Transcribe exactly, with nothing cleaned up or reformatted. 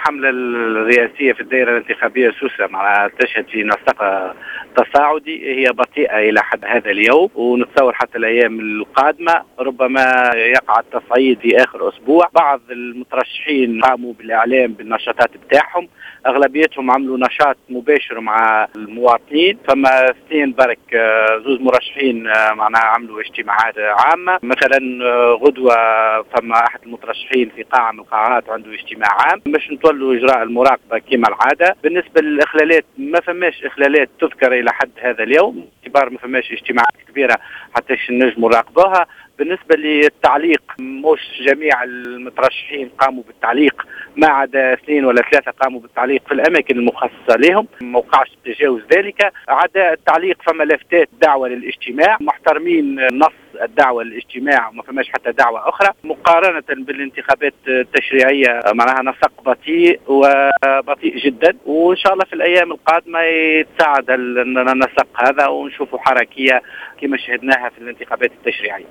الحملة الرئاسية في الدائرة الانتخابية سوسة مع تشهد في نسق تصاعدي، هي بطيئة إلى حد هذا اليوم، ونتصور حتى الأيام القادمة ربما يقع التصعيد في آخر أسبوع. بعض المترشحين قاموا بالإعلام بالنشاطات بتاعهم، أغلبيتهم عملوا نشاط مباشر مع المواطنين. فما اثنين برك زوز مرشحين معناها عملوا اجتماعات عامة، مثلا غدوة فما أحد المترشحين في قاعة من القاعات عنده اجتماع عام باش نتولوا إجراء المراقبة كما العادة. بالنسبة للإخلالات ما فماش إخلالات تذكر إلى حد هذا اليوم، اعتبار ما فماش اجتماعات كبيرة حتى نجموا نراقبوها. بالنسبة للتعليق مش جميع المترشحين قاموا بالتعليق، ما عدا اثنين ولا ثلاثة قاموا بالتعليق في الأماكن المخصصة لهم، ما وقعش تجاوز ذلك. عدا التعليق فما لافتات دعوة للاجتماع، محترمين نص الدعوة للاجتماع وما فماش حتى دعوة أخرى. مقارنة بالانتخابات التشريعية معناها نسق بطيء وبطيء جدا، وإن شاء الله في الأيام القادمة يتساعد النسق هذا ونشوفوا حركية كما شهدناها في الانتخابات التشريعية.